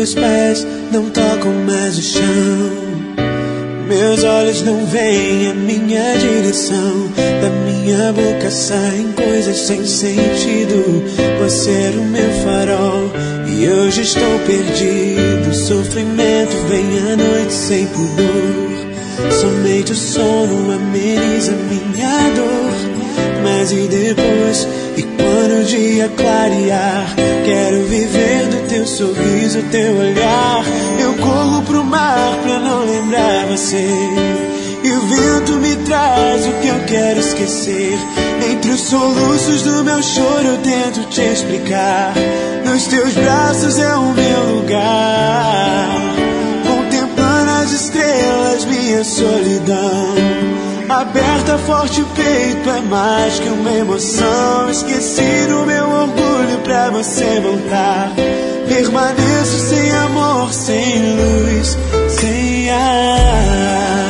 meus pés não tocam mais o chão. Meus olhos não veem a minha direção. Da minha boca saem coisas sem sentido. Você era o meu farol e hoje estou perdido. Sofrimento vem à noite sem pudor. Somente o sono ameniza minha dor. Mas e depois? E quando o dia clarear? Quero viver do teu sorriso, teu olhar. Eu corro pro mar pra não lembrar você. E o vento me traz o que eu quero esquecer. Entre os soluços do meu choro eu tento te explicar. Nos teus braços é o meu lugar. Contemplando as estrelas, minha solidão. Aberta forte o peito, é mais que uma emoção. Esqueci do meu orgulho pra você voltar. Permaneço sem amor, sem luz, sem ar.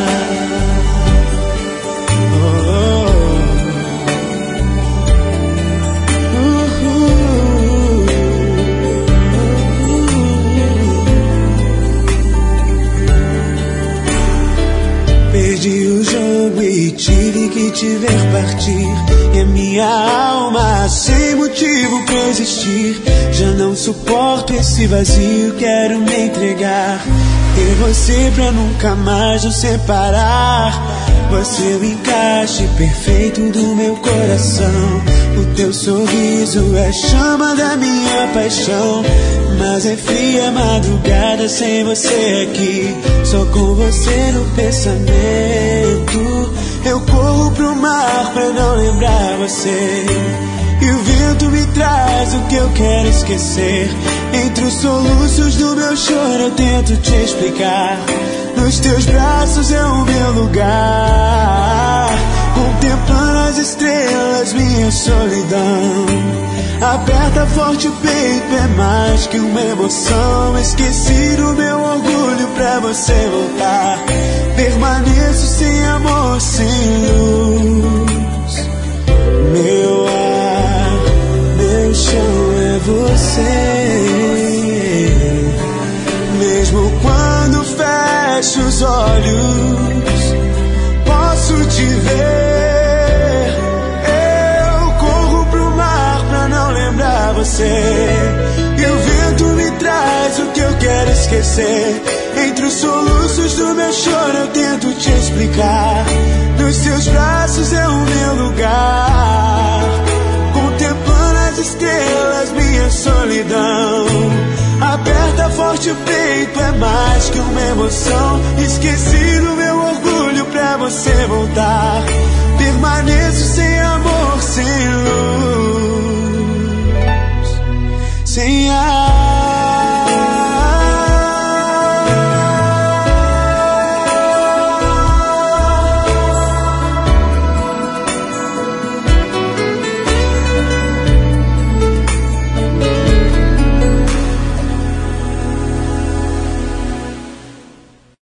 Perdi o jogo e tive que te ver partir. E a minha alma sem motivo pra existir. Já não suporto esse vazio, quero me entregar. Ter você pra nunca mais nos separar. Você é o encaixe perfeito do meu coração. O teu sorriso é a chama da minha paixão. Mas é fria a madrugada sem você aqui. Só com você no pensamento. Eu corro pro mar pra não lembrar você. E o vento me traz o que eu quero esquecer. Entre os soluços do meu choro eu tento te explicar. Nos teus braços é o meu lugar. Contemplando as estrelas, minha solidão. Aperta forte o peito, é mais que uma emoção. Esqueci do meu orgulho pra você voltar. Permaneço sem amor, sem luz. Meu ar, meu chão é você. Mesmo quando fecho os olhos, posso te ver. Eu corro pro mar pra não lembrar você. E o vento me traz o que eu quero esquecer. Entre os soluços do meu choro eu tento te explicar. Nos teus braços é o meu lugar. Contemplando as estrelas, minha solidão. Aperta forte o peito, é mais que uma emoção. Esqueci do meu orgulho pra você voltar. Permaneça